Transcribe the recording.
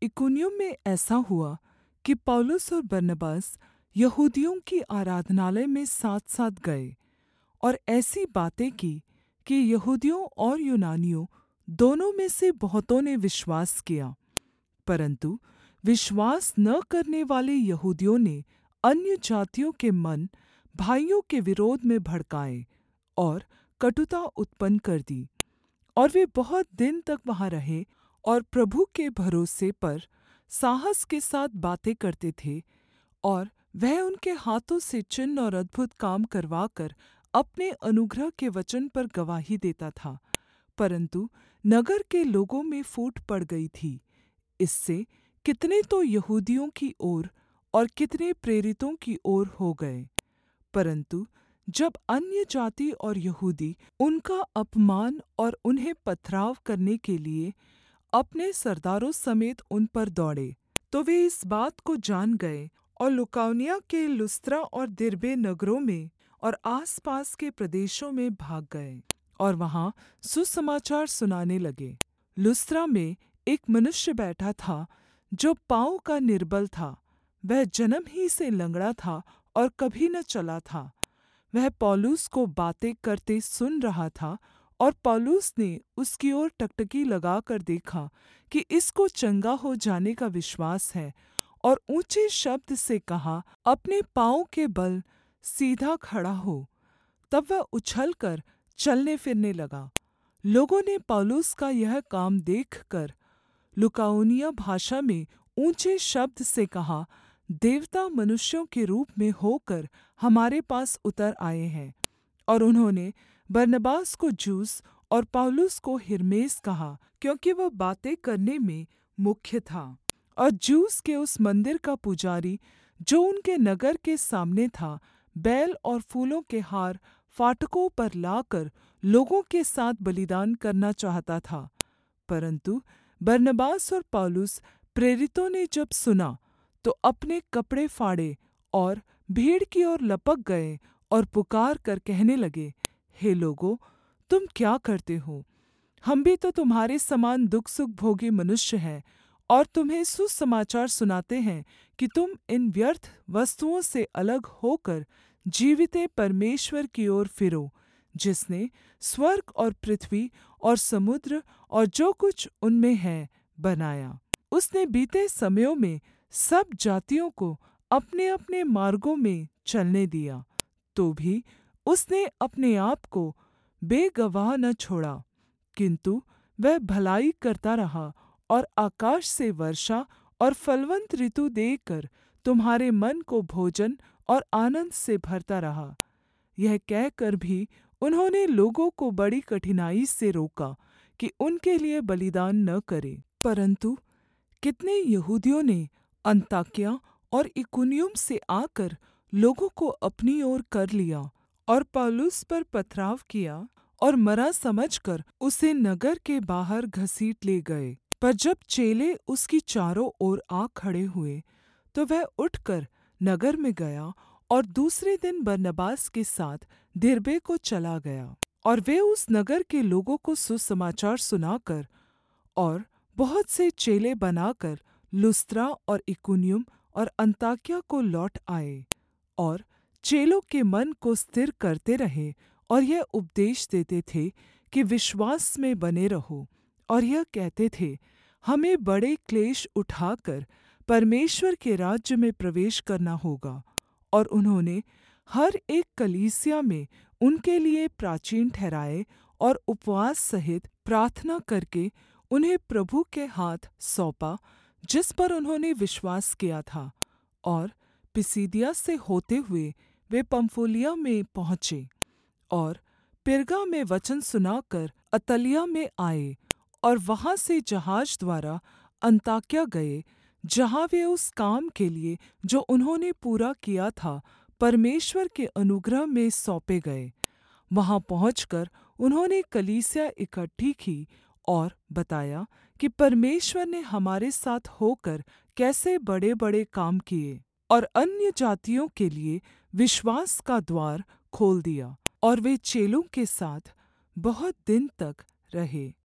इकुनियुम में ऐसा हुआ कि पौलुस और बरनबास यहूदियों की आराधनालय में साथ-साथ गए और ऐसी बातें की कि यहूदियों और यूनानियों दोनों में से बहुतों ने विश्वास किया। परन्तु विश्वास न करने वाले यहूदियों ने अन्य जातियों के मन भाइयों के विरोध में भड़काए और कटुता उत्पन्न कर दी। और वे बहुत दिन तक वहाँ रहे और प्रभु के भरोसे पर साहस के साथ बातें करते थे, और वह उनके हाथों से चिन्ह और अद्भुत काम करवाकर अपने अनुग्रह के वचन पर गवाही देता था। परन्तु नगर के लोगों में फूट पड़ गई थी। इससे कितने तो यहूदियों की ओर और कितने प्रेरितों की ओर हो गए। परन्तु जब अन्य जाति और यहूदी उनका अपमान और उन्हें पथराव करने के लिए अपने सरदारों समेत उन पर दौड़े, तो वे इस बात को जान गए और लुकाउनिया के लुस्त्रा और दिरबे नगरों में और आसपास के प्रदेशों में भाग गए और वहाँ सुसमाचार सुनाने लगे। लुस्त्रा में एक मनुष्य बैठा था जो पाँव का निर्बल था। वह जन्म ही से लंगड़ा था और कभी न चला था। वह पौलुस को बातें करते सुन रहा था, और पौलुस ने उसकी ओर टकटकी लगाकर देखा कि इसको चंगा हो जाने का विश्वास है, और ऊँचे शब्द से कहा, अपने पाँव के बल सीधा खड़ा हो। तब वह उछलकर चलने फिरने लगा। लोगों ने पौलुस का यह काम देखकर लुकाउनिया भाषा में ऊँचे शब्द से कहा, देवता मनुष्यों के रूप में होकर हमारे पास उतर आए हैं। और उन्होंने बरनबास को ज्यूस और पौलुस को हिर्मेस कहा, क्योंकि वह बातें करने में मुख्य था। और ज्यूस के उस मंदिर का पुजारी जो उनके नगर के सामने था, बैल और फूलों के हार फाटकों पर लाकर लोगों के साथ बलिदान करना चाहता था। परन्तु बरनबास और पौलुस प्रेरितों ने जब सुना, तो अपने कपड़े फाड़े और भीड़ की ओर लपक गए और पुकार कर कहने लगे, हे लोगों, तुम क्या करते हो? हम भी तो तुम्हारे समान दुख सुख भोगी मनुष्य हैं, और तुम्हें सुसमाचार सुनाते हैं कि तुम इन व्यर्थ वस्तुओं से अलग होकर जीविते परमेश्वर की ओर फिरो, जिसने स्वर्ग और पृथ्वी और समुद्र और जो कुछ उनमें है बनाया। उसने बीते समयों में सब जातियों को अपने-अपने मार्गों में चलने दिया, तो भी उसने अपने आप को बेगवाह न छोड़ा, किन्तु वह भलाई करता रहा और आकाश से वर्षा और फलवन्त ऋतु देकर तुम्हारे मन को भोजन और आनन्द से भरता रहा। यह कहकर भी उन्होंने लोगों को बड़ी कठिनाई से रोका कि उनके लिए बलिदान न करें। परन्तु कितने यहूदियों ने अन्ताकिया और इकुनियुम से आकर लोगों को अपनी ओर कर लिया और पौलुस पर पथराव किया, और मरा समझकर उसे नगर के बाहर घसीट ले गए। पर जब चेले उसकी चारों ओर आ खड़े हुए, तो वह उठकर नगर में गया और दूसरे दिन बरनबास के साथ दिरबे को चला गया। और वे उस नगर के लोगों को सुसमाचार सुनाकर और बहुत से चेले बनाकर लुस्त्रा और इकुनियुम और अन्ताकिया को लौट आए, और चेलों के मन को स्थिर करते रहे और यह उपदेश देते थे कि विश्वास में बने रहो, और यह कहते थे, हमें बड़े क्लेश उठाकर परमेश्वर के राज्य में प्रवेश करना होगा। और उन्होंने हर एक कलीसिया में उनके लिए प्राचीन ठहराए और उपवास सहित प्रार्थना करके उन्हें प्रभु के हाथ सौंपा, जिस पर उन्होंने विश्वास किया था। और पिसिदिया से होते हुए वे पम्फुलिया में पहुँचे और पिरगा में वचन सुनाकर अतलिया में आए, और वहाँ से जहाज द्वारा अन्ताकिया गए, जहाँ वे उस काम के लिए जो उन्होंने पूरा किया था परमेश्वर के अनुग्रह में सौंपे गए। वहाँ पहुँचकर उन्होंने कलीसिया इकट्ठी की और बताया कि परमेश्वर ने हमारे साथ होकर कैसे बड़े-बड़े काम किए, और अन्य जातियों के लिए विश्वास का द्वार खोल दिया। और वे चेलों के साथ बहुत दिन तक रहे।